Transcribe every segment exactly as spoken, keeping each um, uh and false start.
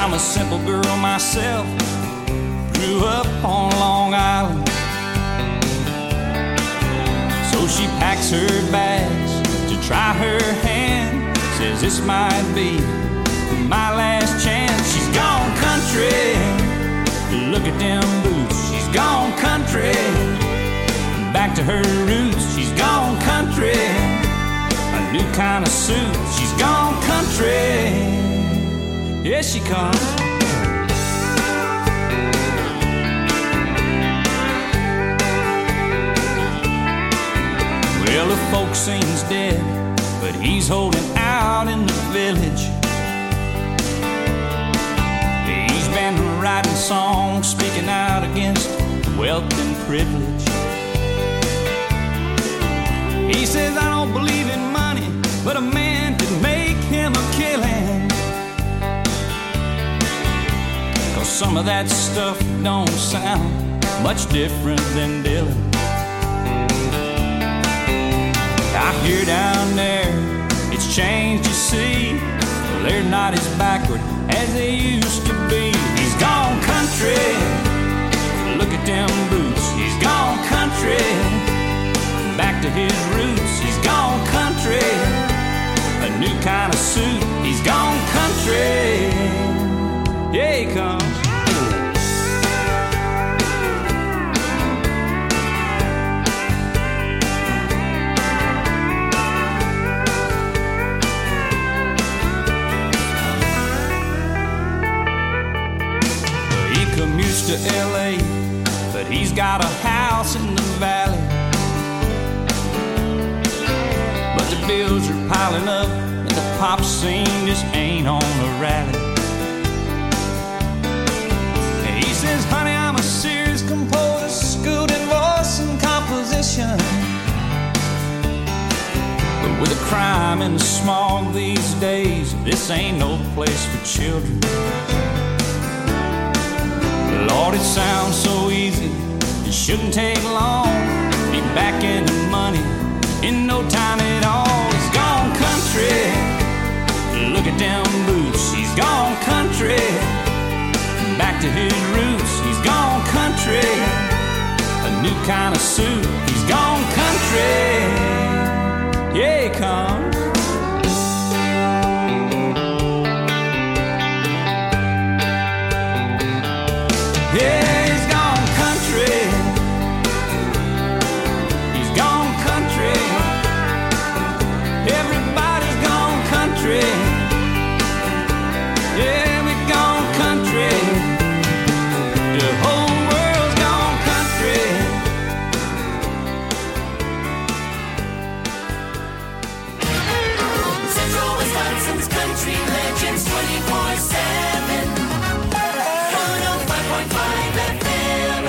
I'm a simple girl myself, grew up on Long Island. So she packs her bags to try her hand, says this might be my last chance. She's gone country, look at them boots. She's gone country, back to her roots. She's gone country, a new kind of suit. She's gone country, here she comes. Well, the folk seems dead, but he's holding out in the village. He's been writing songs, speaking out against wealth and privilege. He says, I don't believe in money, but a man could make him a killing. 'Cause some of that stuff don't sound much different than Dylan. I hear down there, it's changed, you see. Well, they're not as backward as they used to be. He's gone country, look at them boots. He's gone country, back to his roots. He's gone country, a new kind of suit. He's gone country, yeah, he comes. He commutes to L A, but he's got a house in the valley. The bills are piling up, and the pop scene just ain't on a rally. He says, honey, I'm a serious composer, schooled in voice and composition. But with the crime and the smog these days, this ain't no place for children. Lord, it sounds so easy, it shouldn't take long. Be back in the money in no time at all. He's gone country, look at them boots. He's gone country, back to his roots. He's gone country, a new kind of suit. He's gone country, yeah, he comes. Yeah. Yeah, we gone country. The whole world's gone country. Central Wisconsin's country legends twenty-four seven. one oh five point five F M.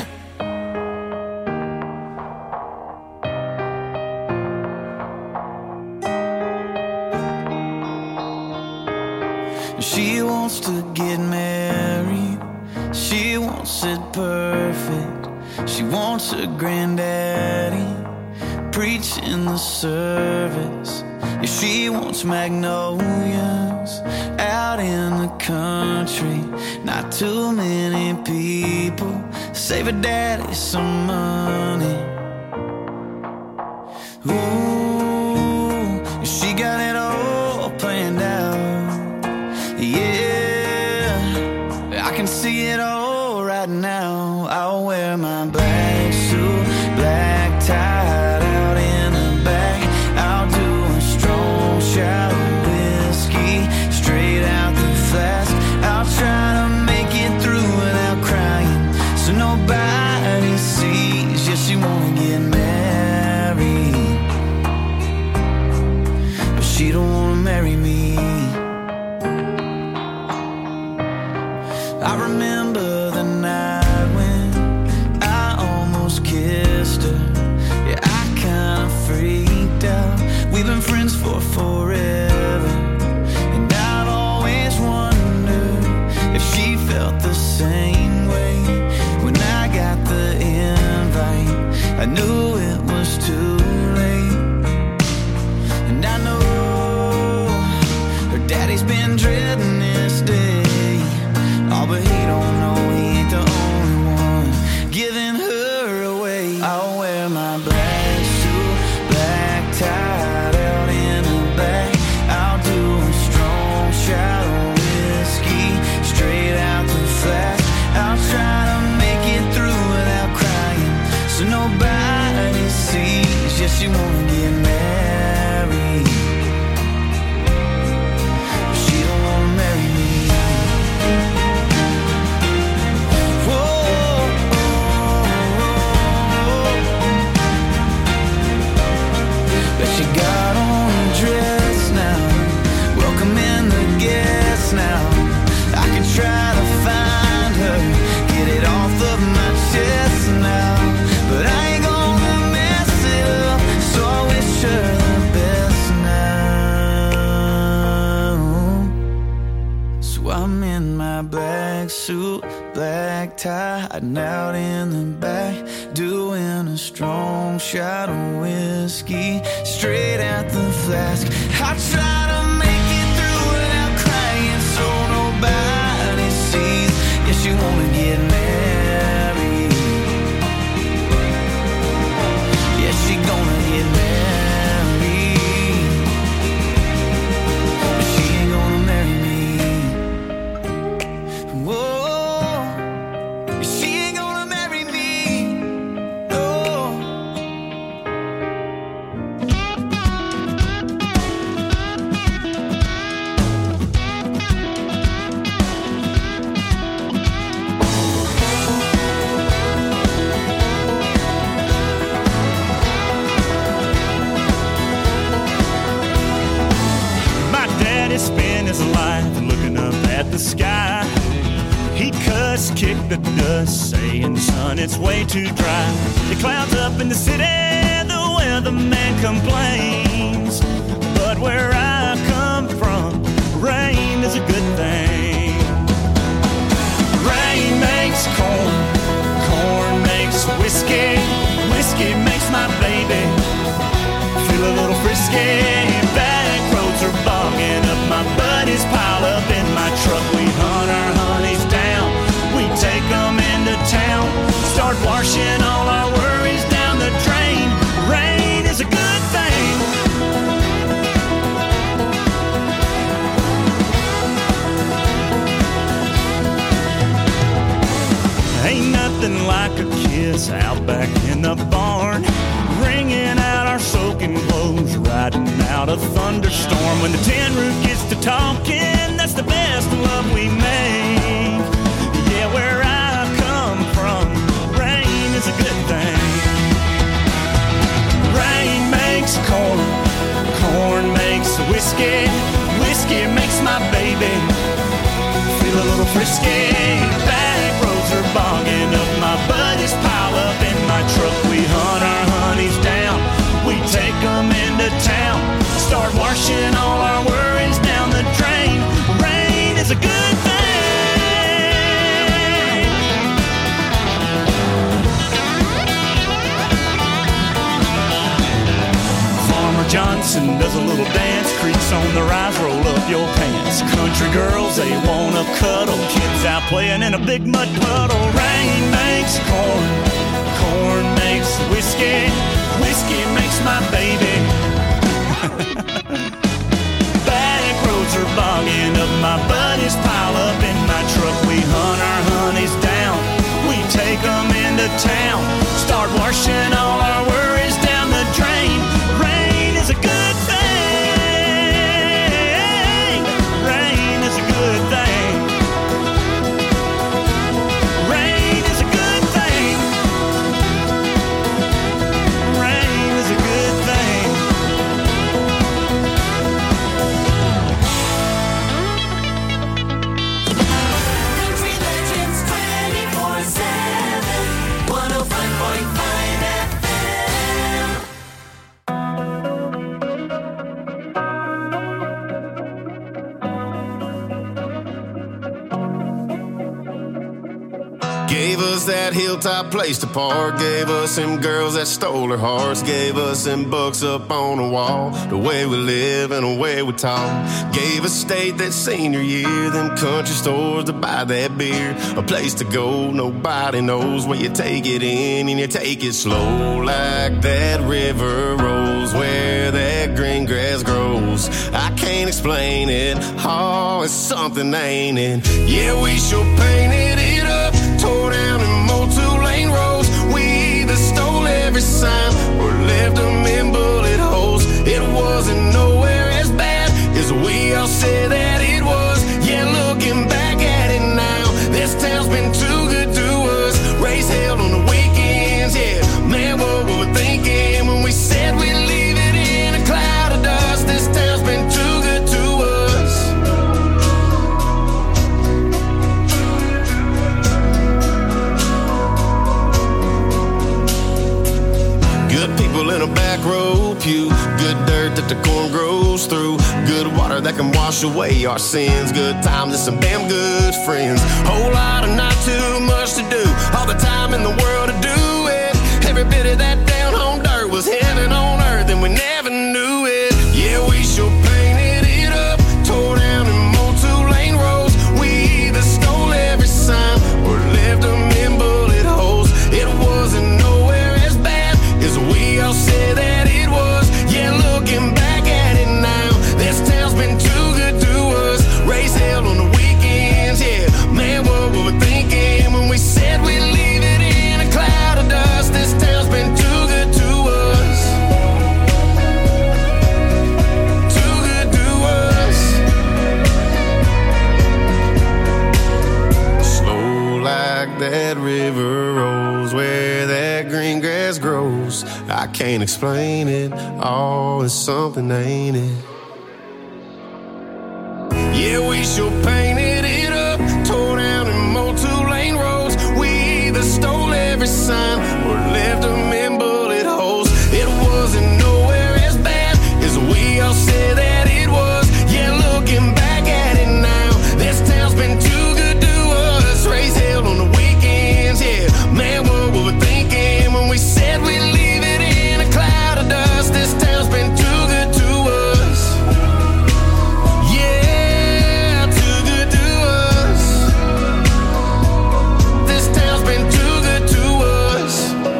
She wants to get married, she wants it perfect. She wants her granddaddy preaching the service. Yeah, she wants magnolias out in the country. Not too many people save her daddy some money. Ooh, she got it all planned out. Yeah, I can see it all right now. I'll wear my black suit, black tie out in the back. I'll do a strong shot of whiskey straight out the flask. I'll try to make it through without crying, so nobody sees. Yeah, she wanna get married, but she don't wanna marry me. I remember the night when I almost kissed her. Yeah, I kinda freaked out. We've been friends for forever, and I've always wondered if she felt the same way. When I got the invite, I knew it was too late. And I know her daddy's been dreading this day. my black suit, black tie, hiding out in the back, doing a strong shot of whiskey, straight out the flask. I try to make it through without crying so nobody sees. Yeah, she wanna get married. Yeah, she gonna get married, but she ain't gonna marry me. Whoa, she ain't gonna marry me. No. Spend his life looking up at the sky. He cussed, kicked the dust, saying, son, it's way too dry. The clouds up in the city, the weatherman complains. But where I come from, rain is a good thing. Rain makes corn, corn makes whiskey, whiskey makes my baby feel a little frisky. Back roads are bogging up, my buddies pile up in my truck. We hunt our honeys down, we take them into town, start washing all our worries down the drain. Rain is a good thing. Ain't nothing like a kiss out back in the barn, wringing out our soaking clothes, riding out a thunderstorm. When the tin roof gets to talking, that's the best love we make. Yeah, where I come from, rain is a good thing. Rain makes corn, corn makes whiskey, whiskey makes my baby feel a little frisky. Back roads are bogging up, my buddies pile up in my truck. We hunt our honeys down, we take them into town, start washing all our worries down the drain. Rain is a good thing. Farmer Johnson does a little dance, creaks on the rise, roll up your pants. Country girls, they wanna cuddle, kids out playing in a big mud puddle. Rain makes corn, corn makes whiskey, whiskey makes my baby. Back roads are bogging up, my buddies pile up in my truck. We hunt our honeys down, we take them into town, start washing all our worries down the drain. Rain is a good thing. Rain is a good thing. Rain is a good thing. Rain is a good thing. Country Legends twenty-four seven, one oh five point five F M. Gave us that hilltop place to park, gave us them girls that stole our hearts, gave us them books up on the wall, the way we live and the way we talk. Gave us state that senior year, them country stores to buy that beer, a place to go nobody knows, where you take it in and you take it slow, like that river rolls where that green grass grows. I can't explain it, oh, it's something, ain't it? Yeah, we sure painted it up, tore down and mowed two-lane roads. We either stole every sign or left them in bullet holes. It wasn't nowhere as bad as we all said that it was. Yeah, looking back at it now, this town's been too good to us. Race held on the weekends, yeah. Man, what were we thinking when we said we'd leave it in a cloud of dust? This town's been too good to us. Good people in a back row pew, good dirt that the corn grows through, good water that can wash away our sins. Good times and some damn good friends. Whole lot of not too much to do. All the time in the world to do it. Every bit of that down home dirt was heaven on earth, and we never knew it. Yeah, we sure painted it up, tore down and mowed two-lane roads. We either stole every sign or left them in bullet holes. It wasn't nowhere as bad as we all said that it was. Yeah, looking back at it now, this town's been too good to us. Raise hell on the weekends, yeah. Man, what were we thinking when we said we'd leave it in a cloud of dust? This town's been too good to us. Too good to us. Slow like that river rolls, where that green grass grows. I can't explain it, all is something, ain't it? Yeah, we sure painted it up, tore down and mowed two-lane roads. We either stole every sign or left them in bullet holes. It wasn't nowhere as bad as we all said that it was. Yeah, looking back at it now, this town's been too good to us. Raise hell on the weekends, yeah. Man, what were we thinking when we said we'd leave it in a cloud of dust? This town's been too good to us. Yeah, too good to us. This town's been too good to us.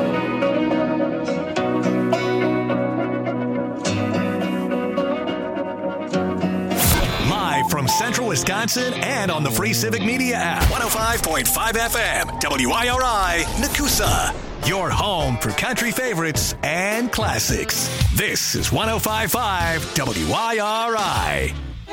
Live from Central Wisconsin and on the Free Civic Media app. one oh five point five F M, W I R I, Nakusa. Your home for country favorites and classics. This is one oh five point five W I R I.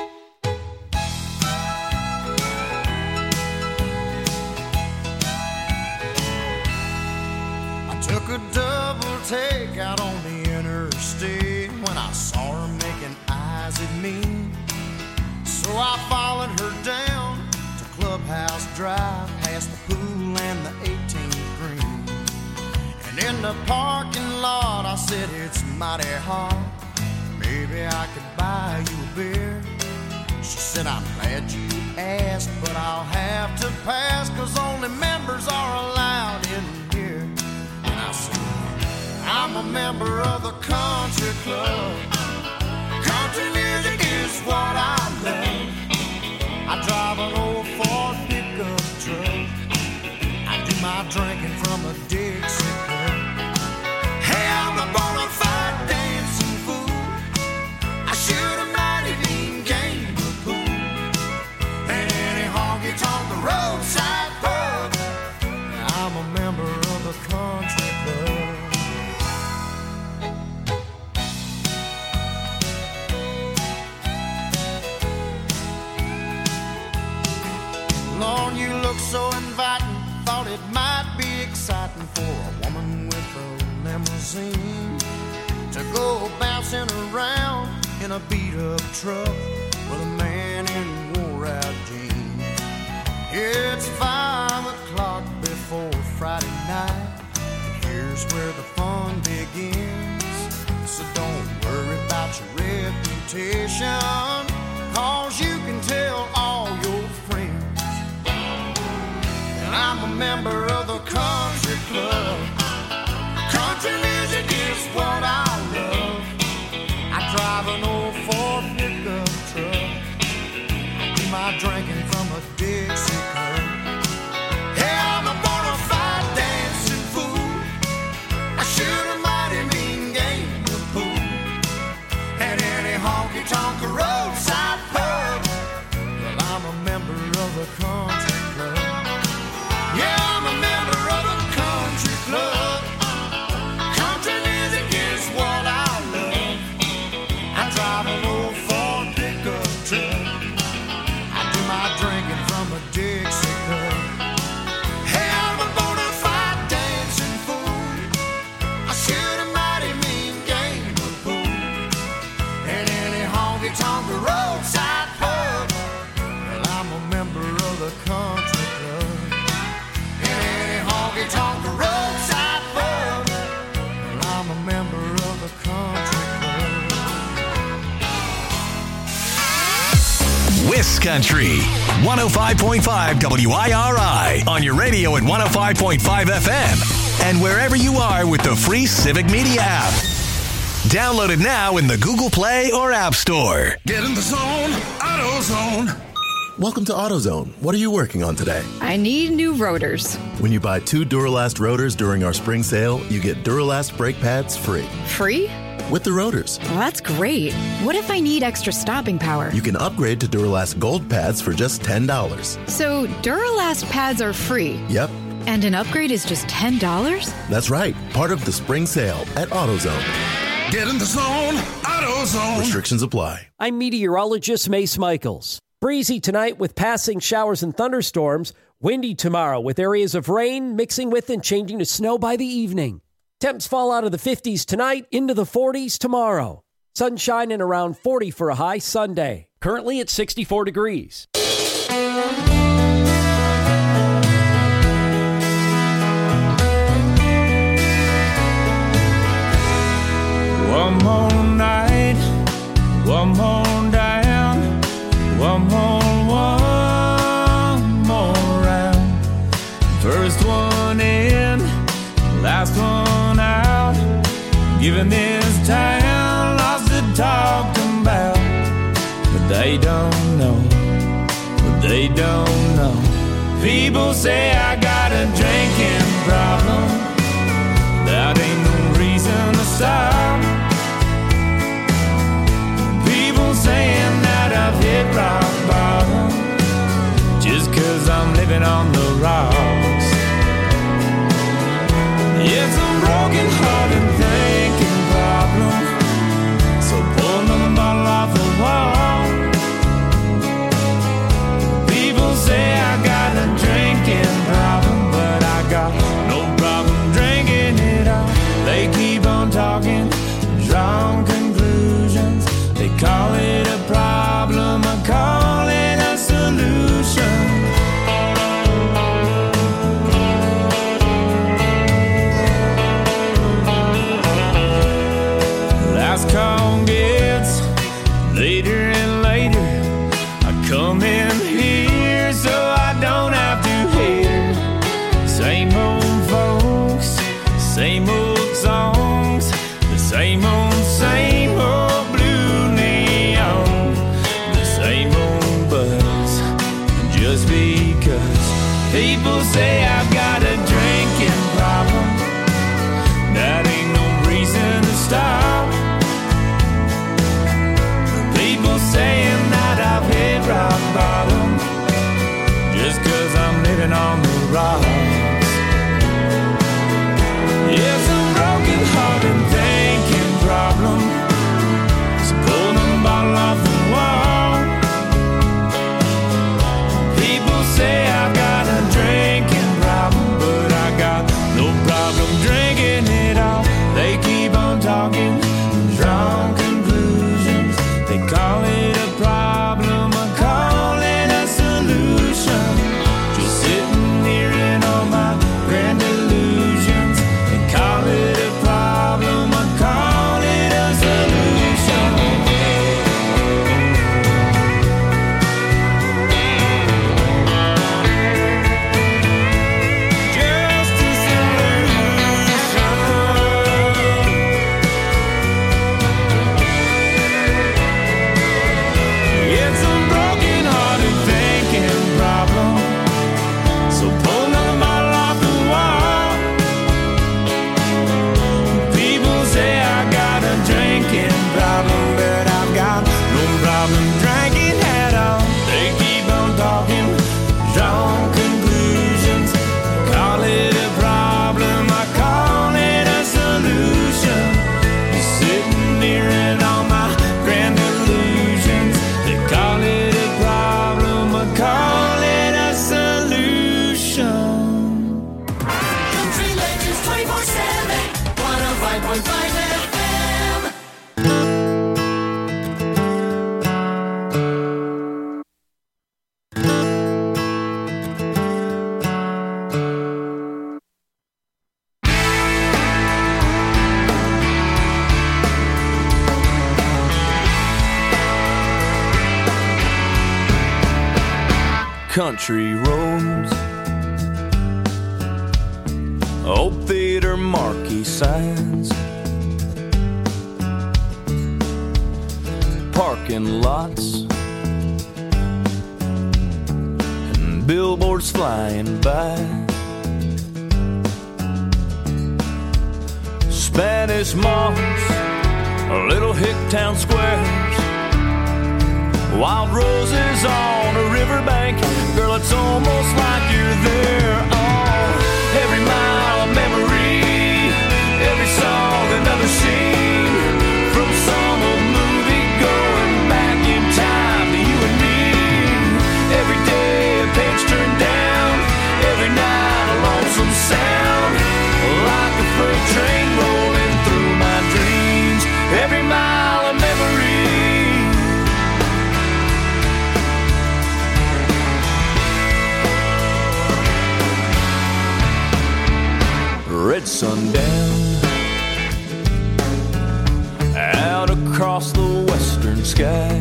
I took a double take out on the interstate when I saw her making eyes at me. So I followed her down to Clubhouse Drive, past the pool and the eighteenth green. And in the parking lot I said, it's mighty hot, maybe I could buy you a beer. She said, I'm glad you asked, but I'll have to pass, 'cause only members are allowed in here. And I said, I'm a member of the country club. Country music is what I love. I drive an old Ford pickup truck. I do my drinking from a Dixie cup. Hey, I'm a bona fide dancing fool. I shoot a mighty mean game of pool. And any honky-tonk roadside pub. I'm a member of the country club. Lord, you look so inviting. Thought it might be exciting for a woman with a limousine to go bouncing around in a beat-up truck with a man in wore-out jeans. It's five o'clock before Friday night, and here's where the fun begins. So don't worry about your reputation, 'cause you can tell all your friends. And I'm a member of the country club. Country music is what I love. I drive an old Ford pickup truck. I do my drinking from a Dixie cup. Hey, I'm a bona fide dancing fool. I shoot a mighty mean game of pool. And any honky-tonk roadside pub. Well, I'm a member of the country club. Yeah, I'm a member of the country club. Country music is what I love. I drive an old Ford pickup truck. I do my Swiss Country. one oh five point five W I R I on your radio at one oh five point five F M and wherever you are with the free Civic Media app. Download it now in the Google Play or App Store. Get in the zone, AutoZone. Welcome to AutoZone. What are you working on today? I need new rotors. When you buy two Duralast rotors during our spring sale, you get Duralast brake pads free. Free? With the rotors. Well, that's great. What if I need extra stopping power? You can upgrade to Duralast Gold pads for just ten dollars. So Duralast pads are free? Yep. And an upgrade is just ten dollars? That's right. Part of the spring sale at AutoZone. Get in the zone, AutoZone. Restrictions apply. I'm meteorologist Mace Michaels. Breezy tonight with passing showers and thunderstorms. Windy tomorrow with areas of rain mixing with and changing to snow by the evening. Temps fall out of the fifties tonight into the forties tomorrow. Sunshine and around forty for a high Sunday. Currently at sixty-four degrees. One more night, one more down, one more, one more round. First one in, last one out. Giving this town lots to talk about. But they don't know, but they don't know. People say I got a drinking problem. That ain't no reason to stop. Saying that I've hit rock bottom just cause I'm living on the rocks. It's a broken heart and thinking problem. So pull another bottle off the wall. People say I got a drinking problem, but I got no problem drinking it all. They keep on talking, drawing conclusions. They call it a problem, I call it a solution. Last call gets later and later. I come in here so I don't have to hear same old folks, same old songs, the same old, same old. Just because people say I've got a drinking problem, that ain't no reason to stop. People saying that I've hit rock bottom, just cause I'm living on the rocks. It's a broken heart and thinking problem. So pull the bottle off the wall. Say I've got a drinking problem, but country roads, old theater marquee signs, parking lots, and billboards flying by. Spanish moss, little hick town squares, wild roses on a riverbank. Girl, it's almost like you're there. Oh, every mile of memory, every song another scene, from some old movie going back in time to you and me. Every day a page turned down, every night a lonesome sound, like a freight train rolling through my dreams. Every mile of memory. Red sundown out across the western sky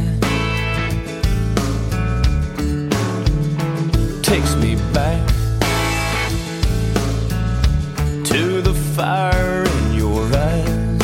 takes me back to the fire in your eyes.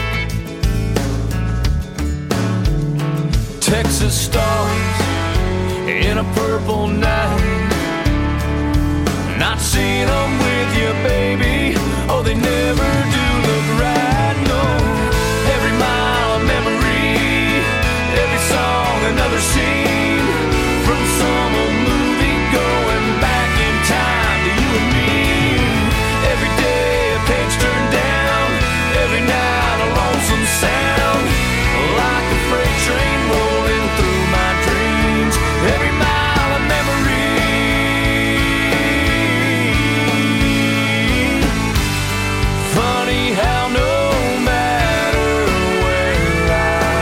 Texas stars in a purple night, not seeing them with you, baby. Oh, they never do look right, no. Every mile of memory, every song another scene, from some old movie going back in time to you and me. Every day a page turned down, every night a lonesome sound, like a freight train rolling through my dreams. Every mile of memory. Funny how no matter where I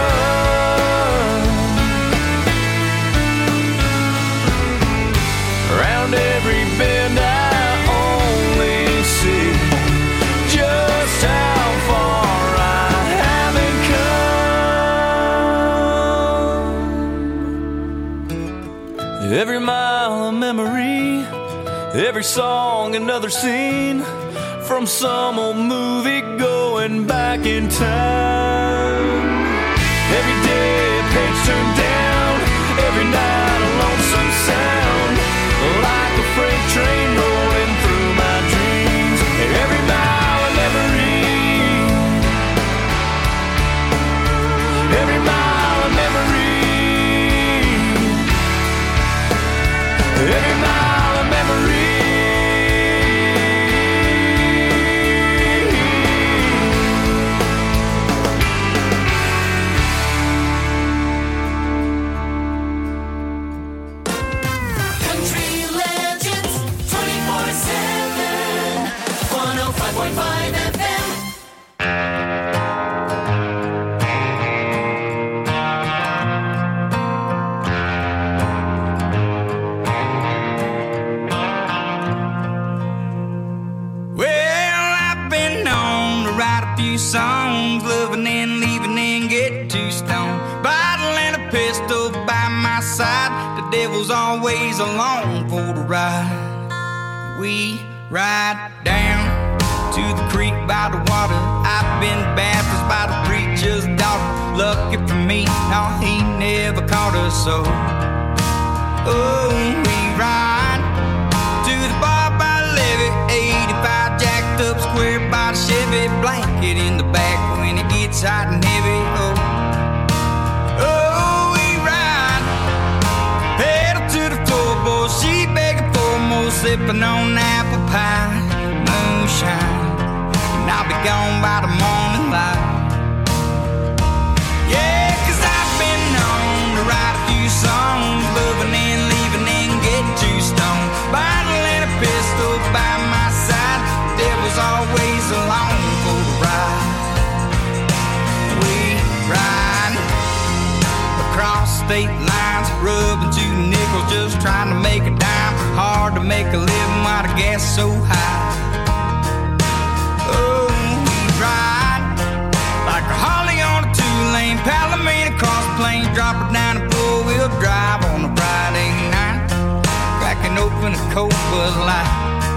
run, around every bend I only see just how far I haven't come. Every mile of memory, every song another scene, from some old movie going back in time. Every day a page turned down, every night a lonesome sound, like a freight train rolling through my dreams. Every mile of memory, every mile of memory, every mile of memory. Songs, loving and leaving and get too stoned. Bottle and a pistol by my side. The devil's always along for the ride. We ride down to the creek by the water. I've been baptized by the preacher's daughter. Lucky for me, no, he never caught us so. Oh, we ride to the bar by the levee, eighty-five jacked up square by the Chevy, blanket in the back when it gets hot and heavy. Oh, oh, we ride, pedal to the floorboard, she begging for more, sipping on apple pie, moonshine, and I'll be gone by the morning light. Yeah, 'cause I've been known to write a few songs, loving and leaving and get too stoned. Bottle and a pistol by my side, the devil's always along for the ride. We ride across state lines, rubbing two nickels, just trying to make a dime. Hard to make a living while the gas is so high. Oh, we ride like a Harley on a two-lane Palomino cross plains, drop her down a four-wheel drive on a Friday night. cold Bud Light.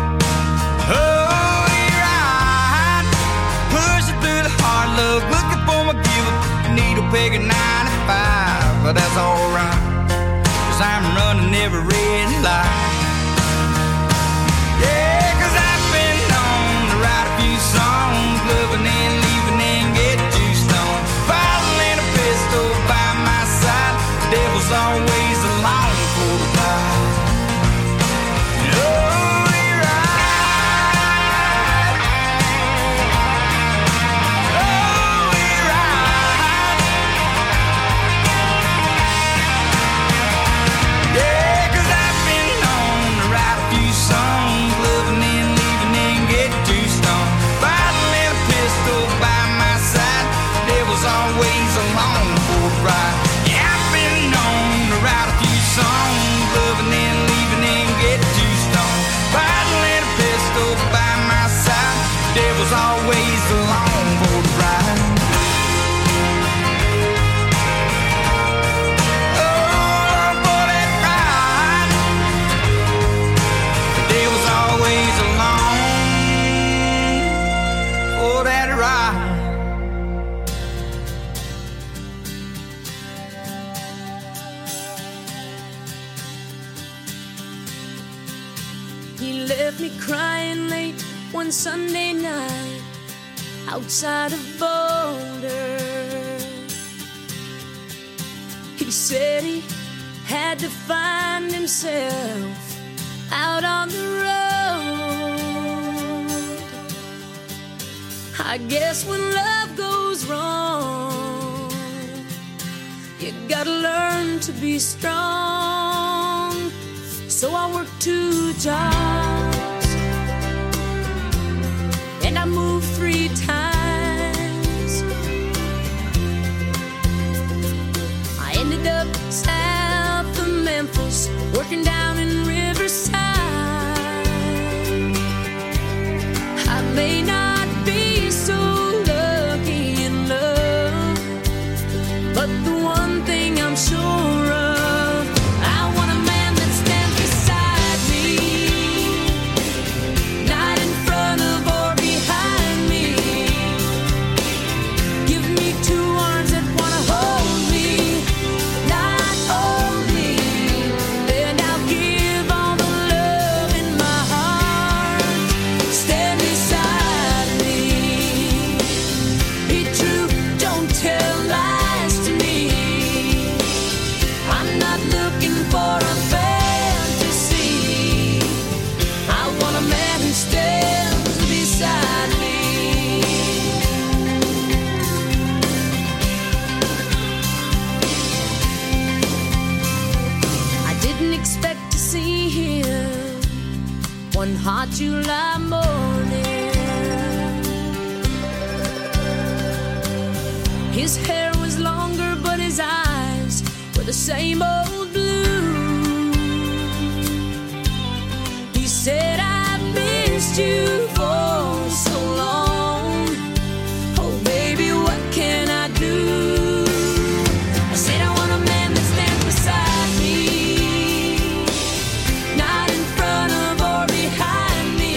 Oh, we ride, pushing through the hard luck, looking for my give-up needle peg at ninety-five. But that's alright, 'cause I'm running every red light. Yeah, 'cause I've been known to write a few songs, loving and leaving and get too stoned. Bottle and a pistol by my side, the devil's always along for the ride. Oh, we ride. Oh, we ride. Yeah, 'cause I've been known to write a few songs, loving and leaving and get too stoned. Bottle and a pistol by my side, the devil's always along for the ride. Yeah, I've been known to write a few songs, loving and leaving and get too stoned. Bottle and a pistol by my side, the devil's always along for the ride. Oh, for that ride, the devil's always along for that ride. He left me crying late one Sunday night outside of Boulder. He said he had to find himself out on the road. I guess when love goes wrong, you gotta learn to be strong. So I worked two jobs and I moved three times. I ended up south of Memphis, working down in Riverside. I may not be so lucky in love, but the one thing I'm sure of, I want a man that stands beside me, not in front of or behind me. Give me two arms that wanna hold me, not hold me, and I'll give all the love in my heart. Stand beside me. Be true, don't tell lies to me. I'm not looking for a fantasy. I want a man who stands beside me. I didn't expect to see him one hot July morning. His hair was longer, but his eyes were the same old blue. He said, I missed you for so long. Oh, baby, what can I do? I said, I want a man that stands beside me, not in front of or behind me.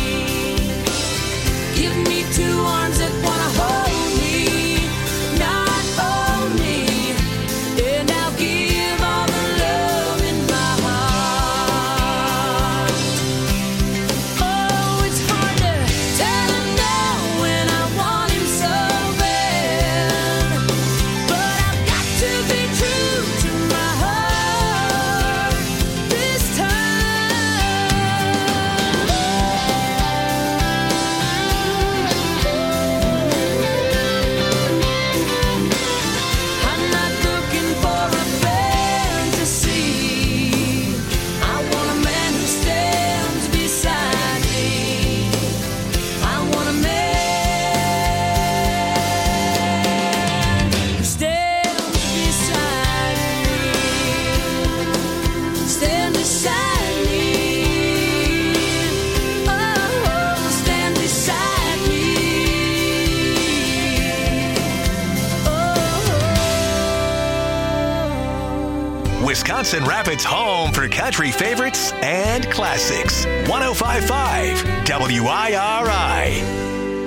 Give me two arms that wanna hold me, not hold me, and I'll give all the Dawson Rapids' home for country favorites and classics. one oh five point five W I R I.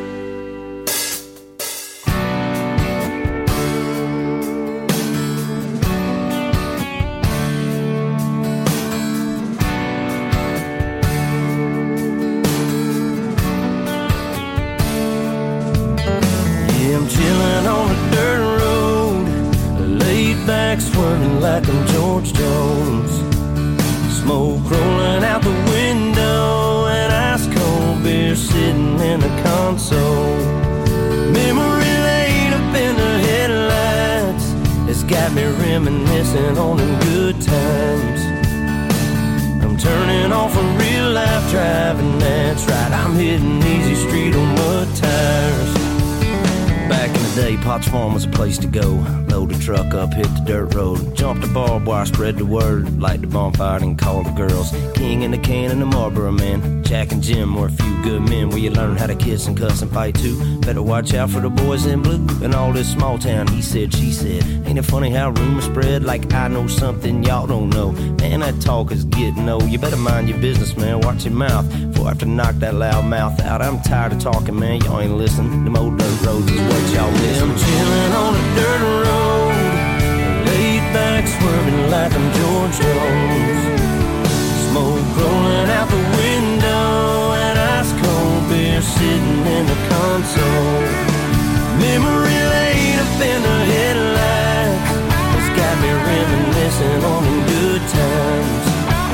Swerving like I'm George Jones. Smoke rolling out the window and ice cold beer sitting in the console. Memory lane up in the headlights has got me reminiscing on them good times. I'm turning off a real life driving, that's right, I'm hitting easy street on mud tires. Back in the day, Potts Farm was a place to go. Load the truck up, hit the dirt road. Jump the barbed wire, spread the word. Light the bonfire and call the girls. King in the can and the Marlboro man. Jack and Jim were a few good men where you learn how to kiss and cuss and fight too. Better watch out for the boys in blue. And all this small town, he said, she said. Ain't it funny how rumors spread like I know something y'all don't know? Man, that talk is getting old. You better mind your business, man. Watch your mouth before I have to knock that loud mouth out. I'm tired of talking, man. Y'all ain't listening. Them old dirt roads is what y'all miss. I'm chilling on a dirt road, laid back, swerving like I'm George Jones. Smoke rolling out the window and ice cold beer sitting in the console. Memory lane up in the headlights has got me reminiscing on them good times.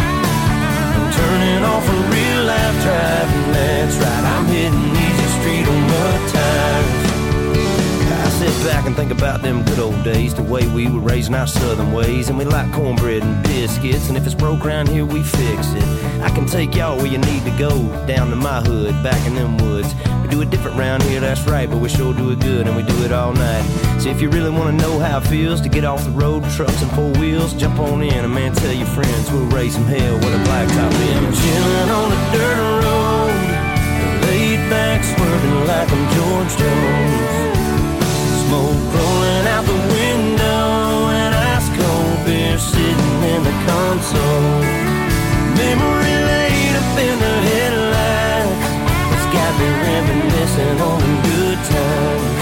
I'm turning off a real life driving, that's right, I'm hitting easy street on mud tires. I sit back and think about them good old days, the way we were raising our southern ways. And we like cornbread and biscuits, and if it's broke around here, we fix it. I can take y'all where you need to go, down to my hood, back in them woods. We do it different round here, that's right, but we sure do it good, and we do it all night. So if you really want to know how it feels to get off the road, trucks and four wheels, jump on in, and man, tell your friends we'll raise some hell with a blacktop in. I'm chilling on the dirt road, laid back, swerving like I'm George Jones. Smoke rolling out the window and ice cold beer sitting in the console. Memory lane up in the headlights has got me reminiscing on them good times.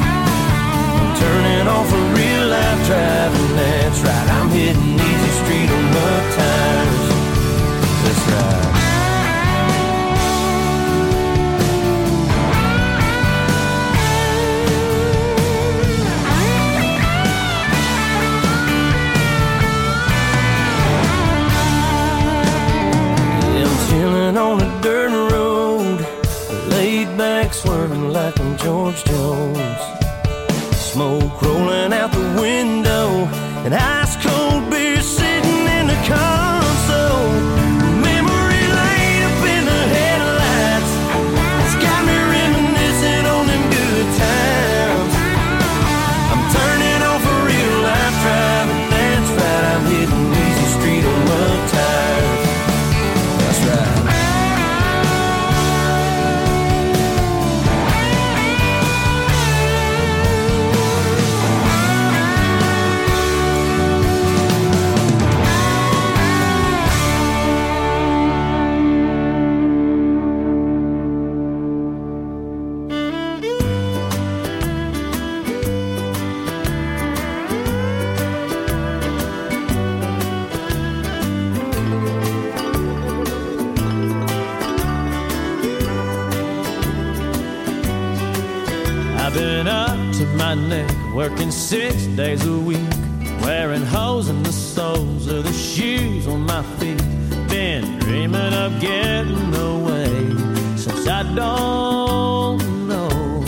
I'm turning off a real life driving, that's right, I'm hitting easy street on mud tires. That's right. On a dirt road, laid back, swerving like I'm George Jones. Smoke rolling out the window and ice cold beer sitting in the console. Memory lane up in the headlights, it's got me reminiscing on them good times. I'm turning off a real life driving, that's right, I'm hitting easy street on mud tires. That's right. My neck, working six days a week, wearing holes in the soles of the shoes on my feet. Been dreaming of getting away since I don't know.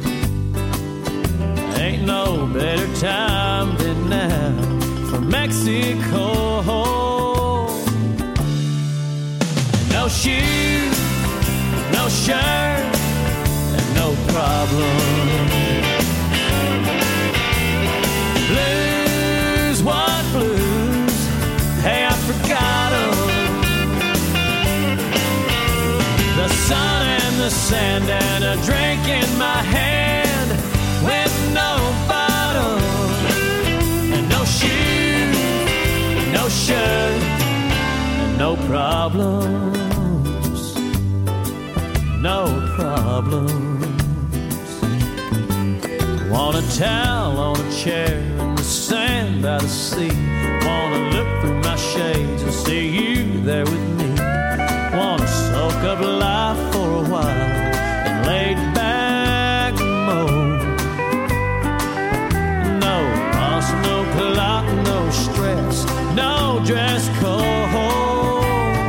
Ain't no better time than now for Mexico. No shoes, no shirt, and no problem. Blues, what blues? Hey, I forgot 'em. The sun and the sand and a drink in my hand with no bottle and no shoes, no shoes. no problems, no problems. Want a towel on a chair in the sand by the sea. Want to look through my shades and see you there with me. Want to soak up life for a while and lay back and moan. No fuss, no clock, no stress, no dress code.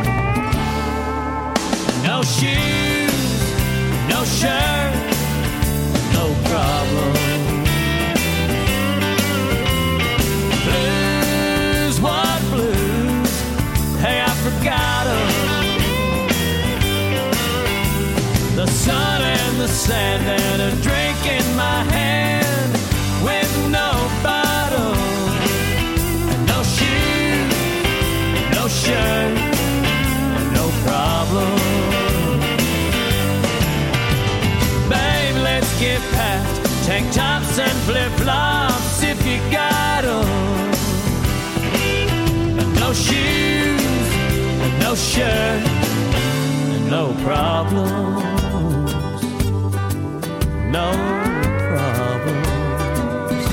No shoes, no shirt, no problem. Blues, what blues? Hey, I forgot 'em. The sun and the sand and a drink in my hand with no bottle. No shoes, no shirt, no problem. Babe, let's get past tank tops and flip-flops if you got 'em. No shoes, no shirt, no problem. No problems.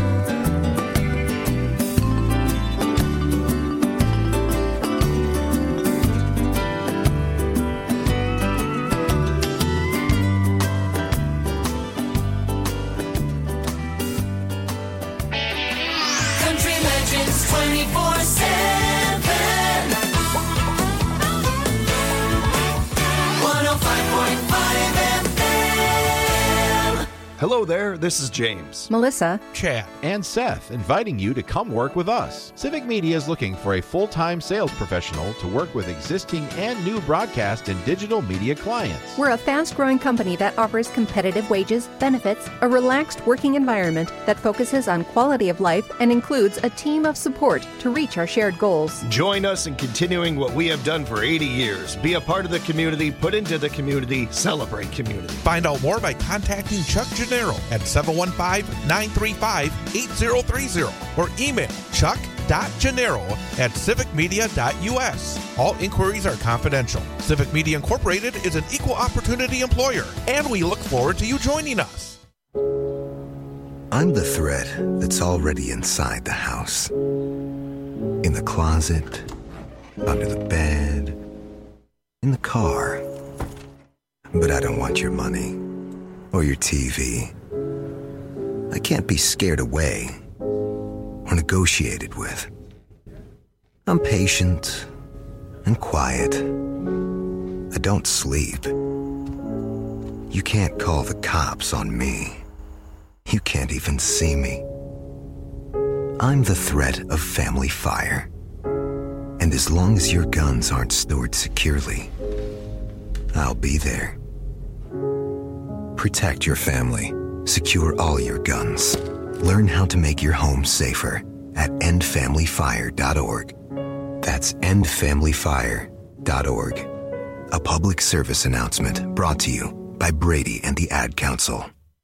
Country Legends twenty-four seven. one oh five point five F M. Hello there, this is James, Melissa, Chad, and Seth, inviting you to come work with us. Civic Media is looking for a full-time sales professional to work with existing and new broadcast and digital media clients. We're a fast-growing company that offers competitive wages, benefits, a relaxed working environment that focuses on quality of life and includes a team of support to reach our shared goals. Join us in continuing what we have done for eighty years. Be a part of the community, put into the community, celebrate community. Find out more by contacting Chuck Gennaro at seven one five, nine three five, eight zero three zero or email chuck dot gennaro at civic media dot u s. All inquiries are confidential. Civic Media Incorporated is an equal opportunity employer, and we look forward to you joining us. I'm the thread that's already inside the house. In the closet, under the bed, in the car. But I don't want your money or your T V. I can't be scared away or negotiated with. I'm patient and quiet. I don't sleep. You can't call the cops on me. You can't even see me. I'm the threat of family fire. And as long as your guns aren't stored securely, I'll be there. Protect your family. Secure all your guns. Learn how to make your home safer at end family fire dot org. That's end family fire dot org. A public service announcement brought to you by Brady and the Ad Council.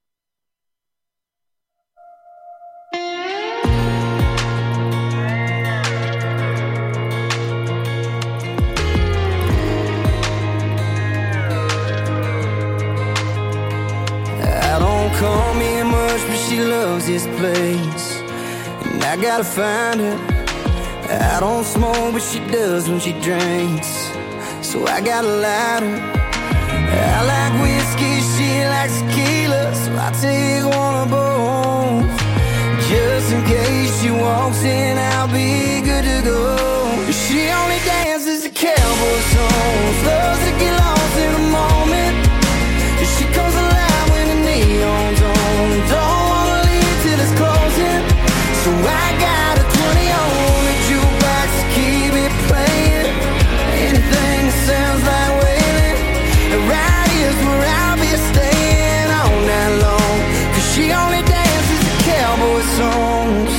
Call me much, but she loves this place, and I gotta find her. I don't smoke, but she does when she drinks, so I got a lighter. I like whiskey, she likes tequila, so I take one of both. Just in case she walks in, I'll be good to go. She only dances to cowboy songs, loves to get lost in the moment. She comes alive when the neon's on. Don't wanna leave till it's closing, so I got a twenty on the jukebox to keep it playing. Anything that sounds like wailing, right here's where I'll be staying all night long. Cause she only dances to cowboy songs.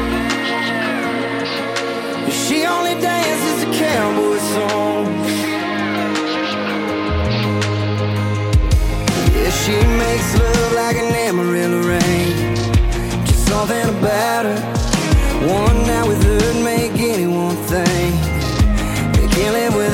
She only dances to cowboy songs. She makes love like an Amarillo rain. Just something about her. One night with her would make anyone think they can't live without.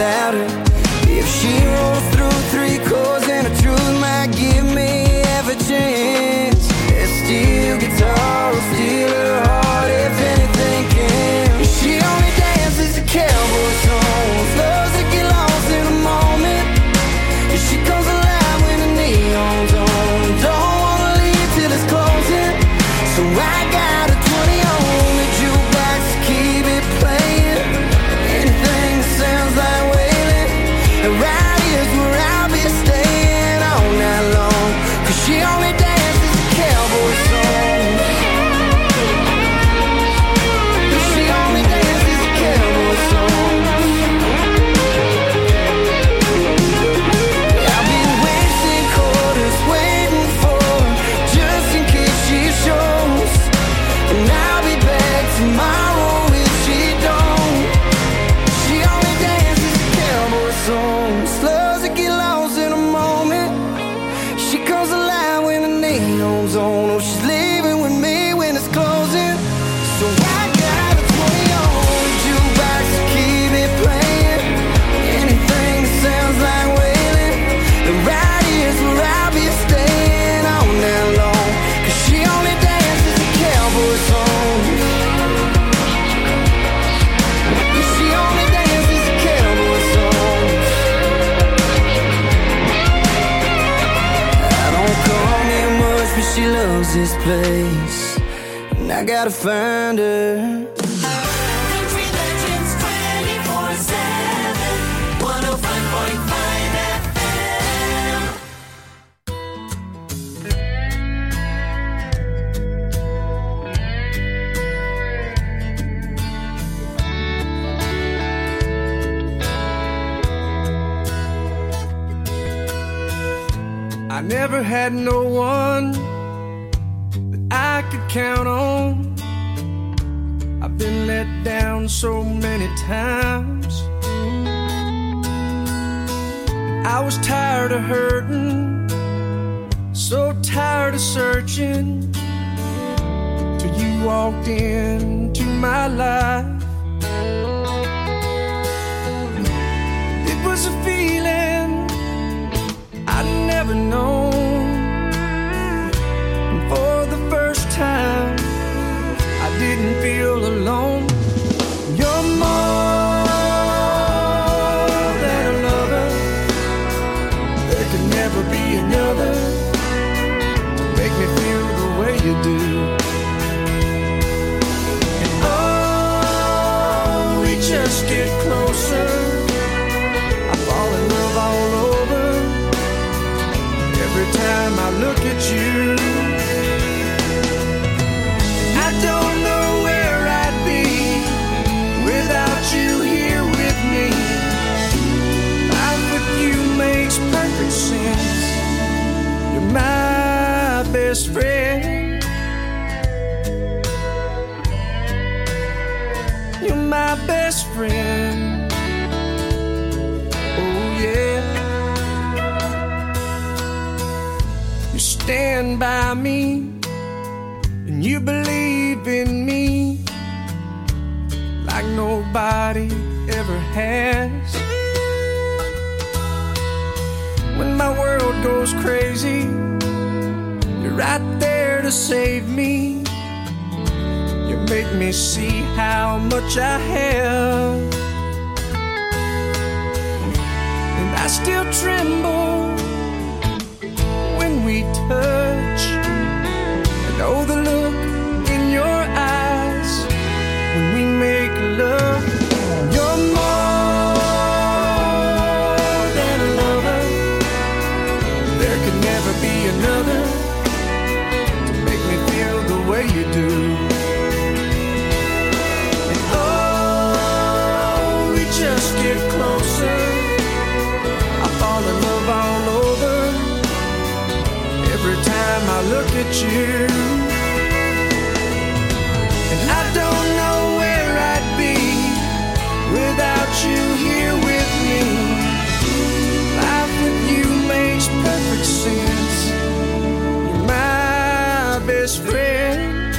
She rolls through three chords and the truth might give me every chance. That steel guitar will steal her heart if anything can. She only dances the cowboy songs, loves to get lost in a moment. She comes alive when the neon's on. Don't wanna leave till it's closing. So I got a twenty on the jukebox to keep it playing. Anything that sounds like wailing. And right here's where I'll be staying all night long. Cause she only dances the cowboy songs. She only dances the cowboy songs. I've been wasting quarters waiting for just in case she shows. And I'll be back tomorrow if she don't. She only dances the cowboy songs, loves to get lost in a moment. She comes alive when the neon's on. Oh, she's leaving with me when it's closing. So I got a twenty on the jukebox to keep it playing. Anything that sounds like wailing. And right here's where I'll be staying all night long. Cause she only dances the cowboy songs. She only dances the cowboy songs. I don't come here much, but she loves this place. And I gotta find her. Country Legends twenty-four seven, one oh five point five F M. I never had no one that I could count on. I've been let down so many times. I was tired of hurting, so tired of searching, till you walked into my life. It was a feeling I'd never known. And for the first time, I didn't feel alone. You're more than a lover. There could never be another to make me feel the way you do. And oh, we just get closer. I fall in love all over. Every time I look at you, I don't know where I'd be without you here with me. Life with you makes perfect sense. You're my best friend. You're my best friend. Oh yeah. You stand by me and you believe in me like nobody ever has. When my world goes crazy, you're right there to save me. You make me see how much I have, and I still tremble when we touch. I know the look in your eyes when we make love. You're more than a lover. There could never be another to make me feel the way you do. And oh, we just get closer. I fall in love all over. Every time I look at you, and I don't know where I'd be without you here with me. Life with you makes perfect sense. You're my best friend.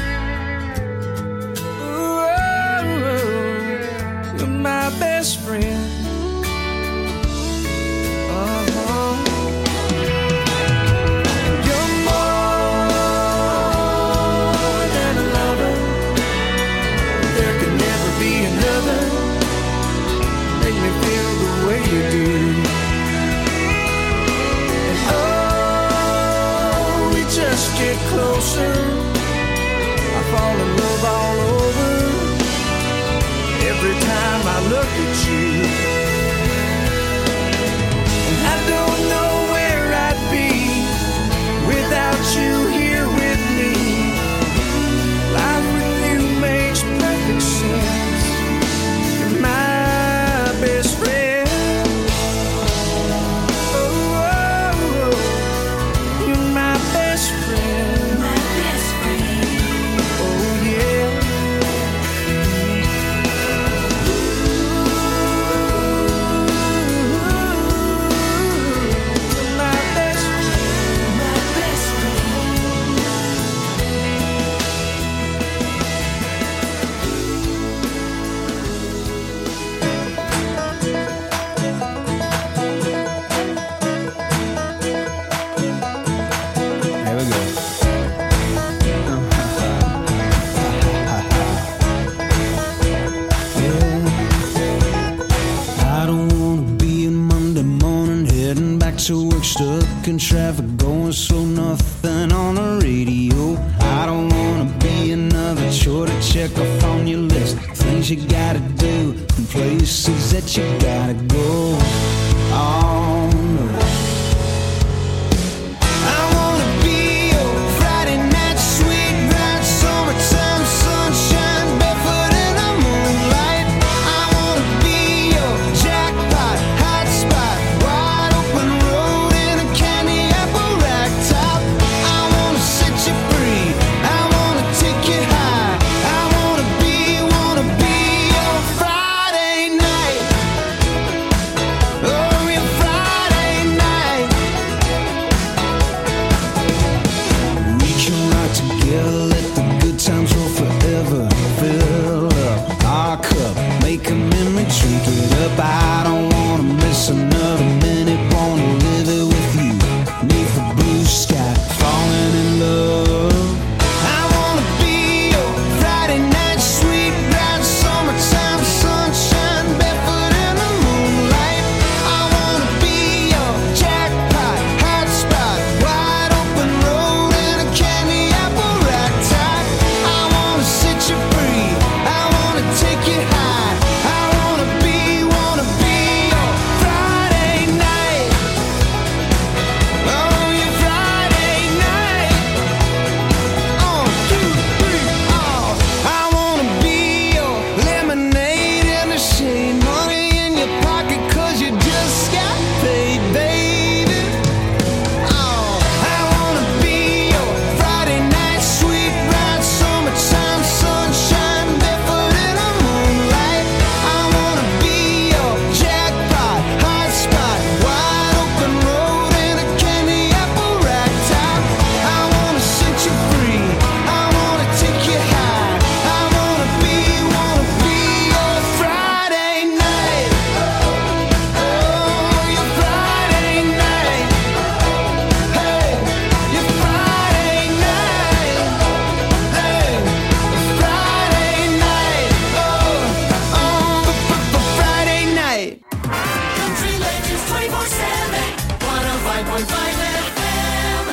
Ooh, you're my best friend. closer, I fall in love all over. Every time I look at you, and I don't know where I'd be without you here with me. Life with you makes perfect sense. You're my best friend. Oh, oh, oh. You're my best friend. My best friend. Oh, yeah. To work, stuck in traffic, going slow, nothing on the radio. I don't wanna be another chore to check off on your list. Things you gotta do and places that you gotta go. Oh no, I wanna be your Friday night sweet ride, summertime sunshine, barefoot in the moonlight. I wanna be your jackpot, hot spot, wide open road in a candy apple rack top. I wanna set you free, I wanna take you high. I wanna be, wanna be your Friday night. Oh, your Friday night. We can rock together, let the good times roll forever. Fill up our cup, make a memory, drink it up. I don't wanna miss another minute, wanna live it with you. Neath the blue sky, falling in love. I wanna be your Friday night sweet ride, summertime sunshine, barefoot in the moonlight. I wanna be your jackpot, hot spot, wide open road in a candy apple rack top. I wanna set you free, I wanna take you high. I wanna be, wanna be your Friday night. Oh, your Friday night. On, two, three, oh. I wanna be your lemonade in the shade, money in your pocket 'cause you just got paid, baby. Oh, I wanna be your Friday night sweet ride, summertime sunshine, barefoot in the moonlight. I wanna be your jackpot, hot spot, wide open road in a candy apple rack top. I wanna set you free, I wanna take you high. I wanna be, wanna be your Friday night. Oh, your Friday night. Hey, your Friday night. Hey, Friday night. Oh, oh, Friday night. Country Legends twenty-four seven, one oh five point five F M.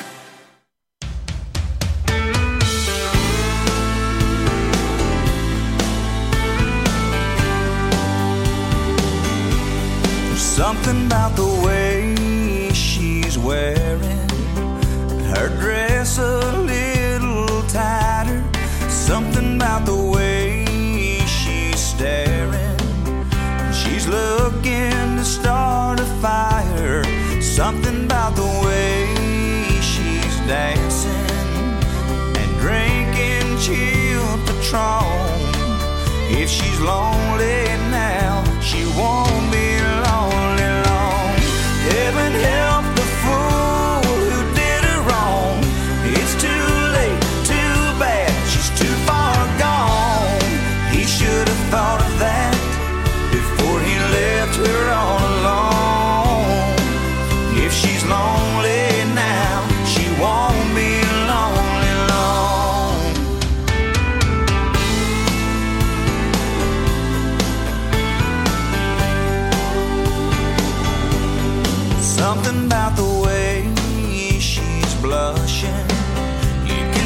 There's something about the way she's wearing her dress a little tighter. Something about the way she's staring. She's looking to start a fire. Something about the way she's dancing and drinking chilled Patron. If she's lonely now, she won't be lonely long. Heaven help the fool who did her wrong. It's too late, too bad, she's too far gone. He should have thought of that before he left her all alone. If she's lonely now, she won't be lonely long. Something about the way she's blushing, you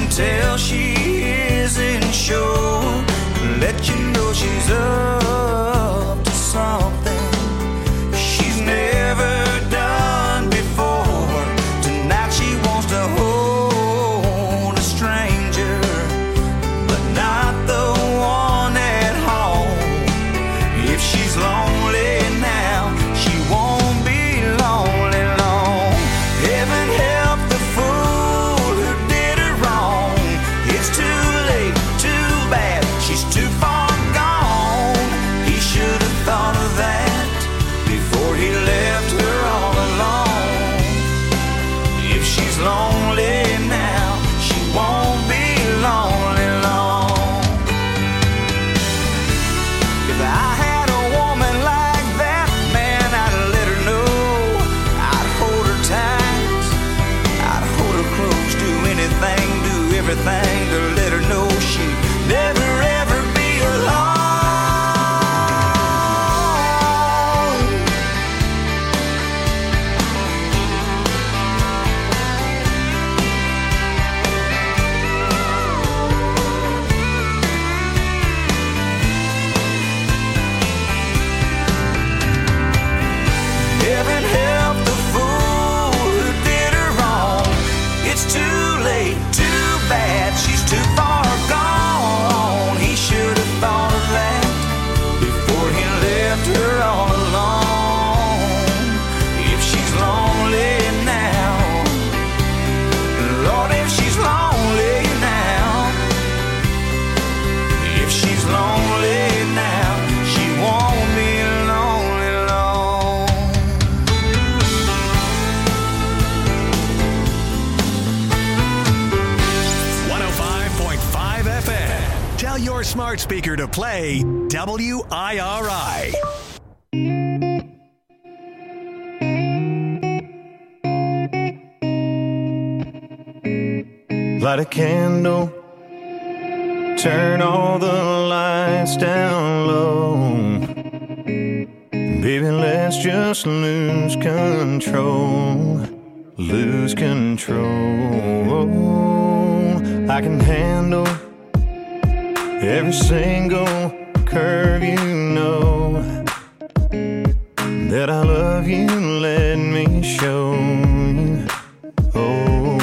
all alone. If she's lonely now, Lord, if she's lonely now, if she's lonely now, she won't be lonely long. one oh five point five F M. Tell your smart speaker to play W I R I. Light a candle, turn all the lights down low. Baby, let's just lose control, lose control. I can handle every single curve, you know that I love you, let me show you. Oh,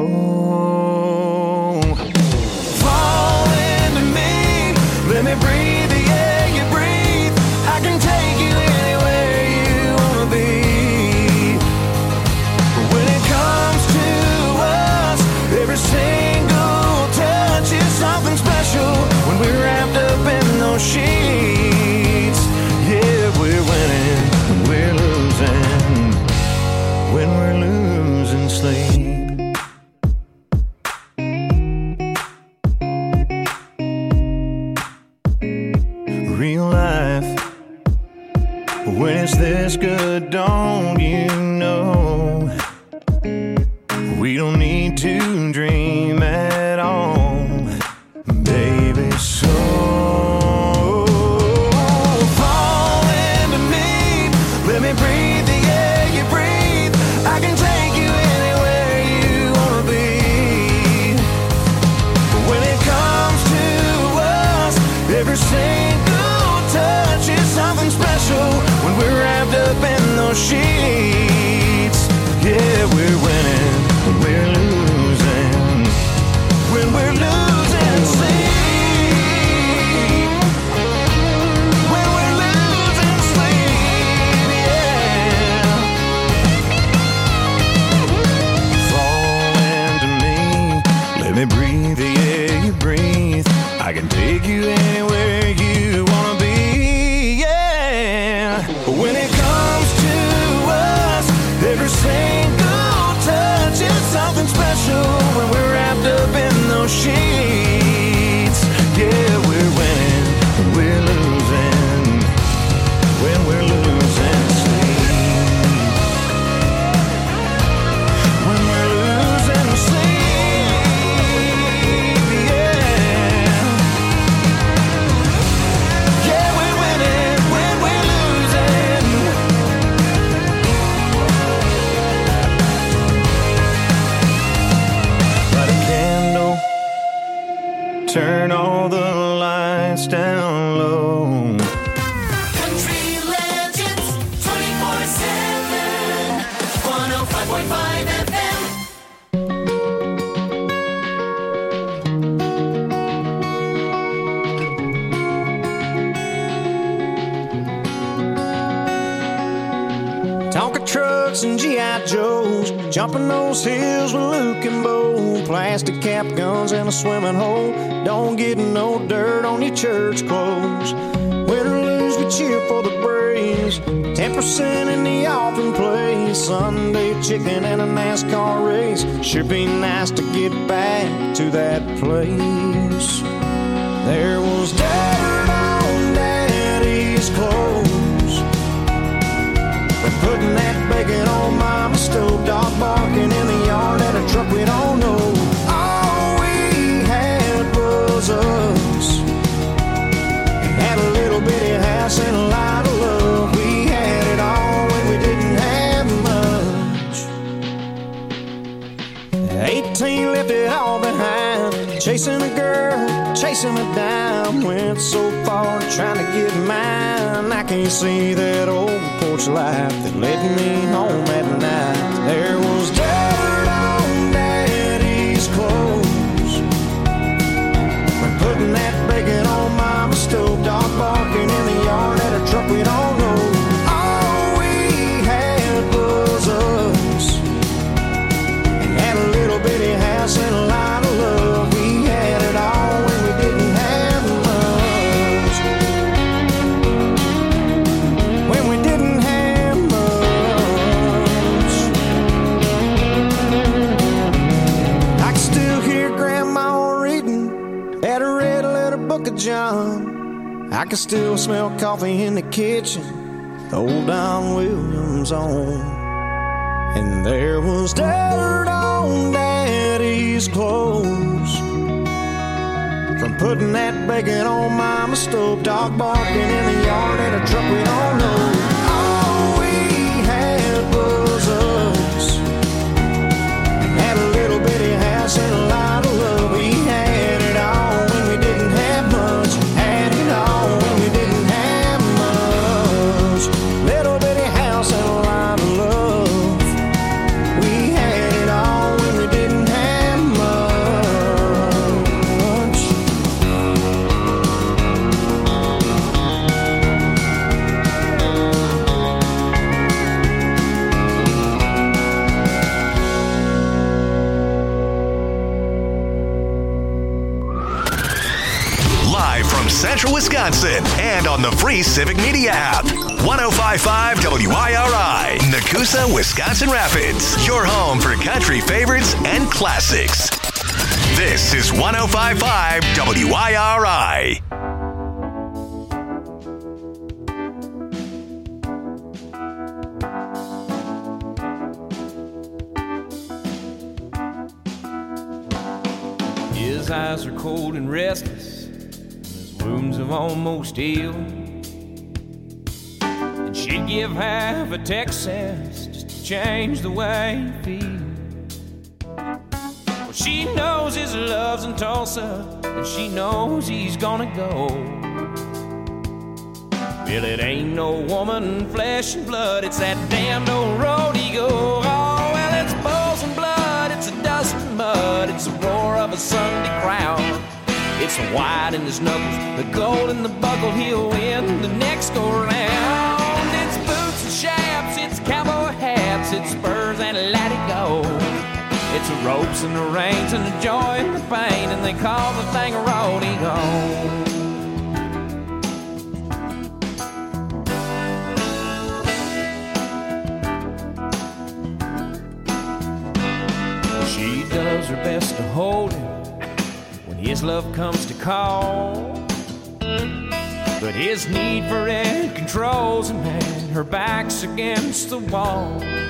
oh. Fall into me, let me breathe the air you breathe. I can take you anywhere you wanna be. When it comes to us, every single touch is something special. When we're wrapped up in those sheets, yeah, we're winning, we're losing. When we're losing sleep. Real life, when it's this good, don't you know? We don't need to dream at all, baby, so fall into me, let me breathe the air you breathe. I can take you anywhere you wanna be. When it comes to us, every single touch is something special. When we're wrapped up in those sheets, yeah, we're winning, we're losing. When we're losing sleep, when we're losing sleep, yeah. Fall into me, let me breathe the air you breathe. I can take you anywhere you wanna be, yeah. When it comes to us, every single touch is something special. When we're wrapped up in those sheets, yeah, we're winning, we're losing. When we're losing sleep, when we're losing sleep, yeah. Yeah, we're winning when we're losing. Light a candle, turn all the lights down low. Country Legends twenty-four seven, one oh five point five F M. Tonka trucks and G I Joes, jumping those hills with Luke and Bo. Plastic cap guns in a swimming hole. Don't get no dirt on your church clothes. Win or lose, we cheer for the Braves. Ten percent in the offering place. Sunday chicken and a NASCAR race. Sure be nice to get back to that place. There was dirt on Daddy's clothes. We're putting that bacon on Mama's stove. Dog barking in the yard at a truck we don't know. All we had was us. Had a little bitty house and a lot of love. We had it all when we didn't have much. Eighteen left it all behind. Chasing a girl, chasing a dime. Went so far trying to get mine. I can't see that old porch light that led me home at night. There was dirt on Daddy's clothes. We're putting that bacon on Mama's stove. Dog barking in the yard at a truck we don't know. can still smell coffee in the kitchen, the old Don Williams on. And there was dirt on Daddy's clothes from putting that bacon on Mama's stove, dog barking in the yard at a truck we don't know. All we had was us, had a little bitty house and a lot of love. We had it all when we didn't have much, had it all when we didn't have much. Little bitty house and a lot of love. We had it all when we didn't have much. Live from Central Wisconsin and on the free Civic Media app. one oh five point five W I R I, Nakusa, Wisconsin Rapids. Your home for country favorites and classics. This is one oh five point five W I R I. His eyes are cold and restless, his wounds have almost healed. And she'd give half a Texas just to change the way he feels. Well, she knows his love's in Tulsa, and she knows he's gonna go. Well, it ain't no woman, flesh and blood, it's that damned old road he goes. Oh, well, it's bulls and blood, it's a dust and mud, it's the roar of a Sunday crowd. It's the white in his knuckles, the gold in the buckle, he'll win the next go round. It's boots and shafts, it's cowboy hats, it's spurs and let it go. It's the ropes and the reins and the joy and the pain, and they call the thing a rodeo. She does her best to hold him when his love comes to call. But his need for it controls him, and her back's against the wall.